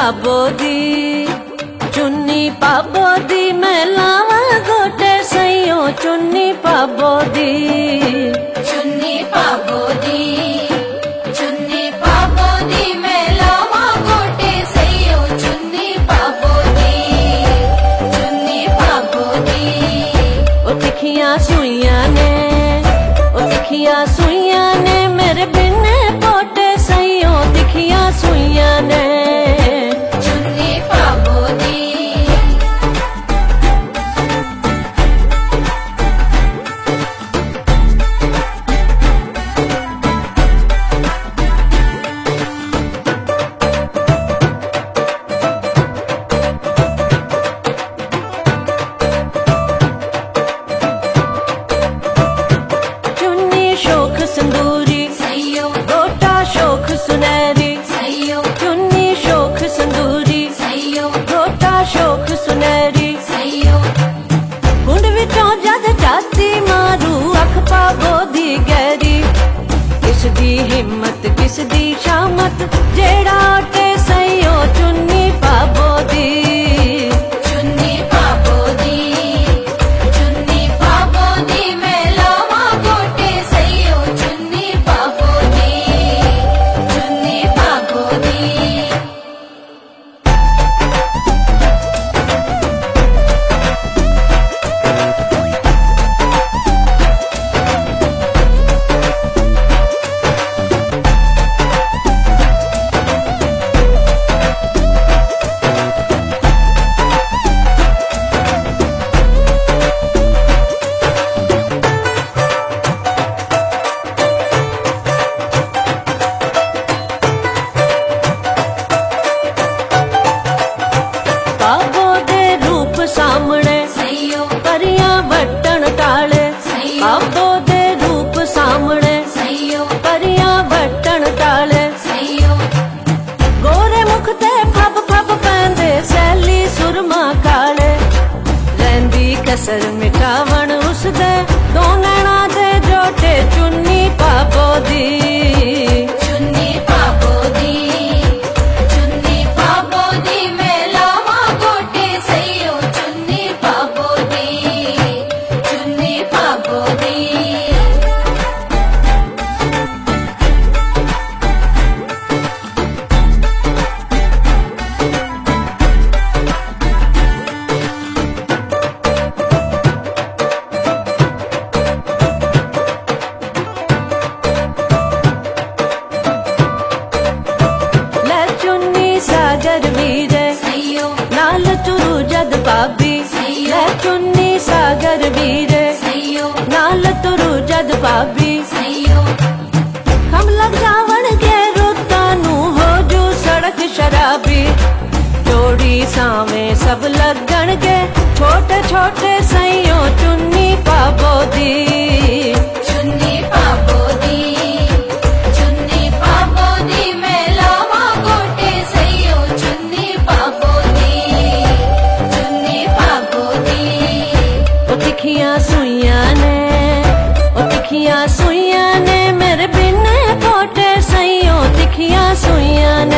पाबो दी, चुन्नी पाबो दी, मैं लावा गोटे सैयो चुन्नी पाबो दी, चुन्नी पाबो दी, चुन्नी पाबो दी, मैं लावा गोटे सैयो चुन्नी पाबो दी, चुन्नी पाबो दी। ओ तिखियां सुइयां ने, ओ तिखियां सुइयां ने, मेरे बिन पोटे सैयो तिखियां सुइयां ने, चुन्नी पाबो दी। चुन्नी शोख संदूरी सैयो, गोटा शोख सुनहरी, सैयो, चुन्नी शोख संदूरी सैयो, गोटा शोख सुनहरी, सैयो, कुंड विचों जद जाती मारू अख पाबो दी गहरी, किस दी हिम्मत किस दी शामत जेड़ा आटे सैयो चुन्नी पाबो दी, चुन्नी पाबो दी, चुन्नी पाबो दी, मैं लावा गोटे सैयो चुन्नी पाबो दी, चुन्नी पाबो दी। पाबो दे रूप सामने सैयो, परियां बटन टाले, सैयो, पाबो दे रूप सामने सैयो, परियां बटन टाले, सैयो, गोरे मुख ते फब फब पैंदे सैली सुरमा काले, लैंदी कसर मिटावण उसदे दो नैना दे जोटे चुन्नी पाबो दी, चुन्नी पाबो दी, चुन्नी पाबो दी, मैं लावा गोटे सैयो चुन्नी पाबो दी, चुन्नी पाबो दी। लै चुन्नी सागर वीरे सैयो, नाल तुरु जद पाबी, सैयो, लै चुन्नी सागर वीरे सैयो, नाल तुरु जद पाबी, सैयो, हम लग जावण के रुत्ता नू हो जू सड़क शराबी, जोड़ी सावे सब लगण के छोटे छोटे सैयो चुन्नी पाबो दी, चुन्नी पाबो दी, चुन्नी पाबो दी, मैं लावा गोटे सैयो चुन्नी पाबो दी, चुन्नी पाबो दी। ओ तिखियां सुइयां ने, ओ तिखियां सुइयां ने, मेरे बिन पोटे सैयो तिखियां सुइयां ने।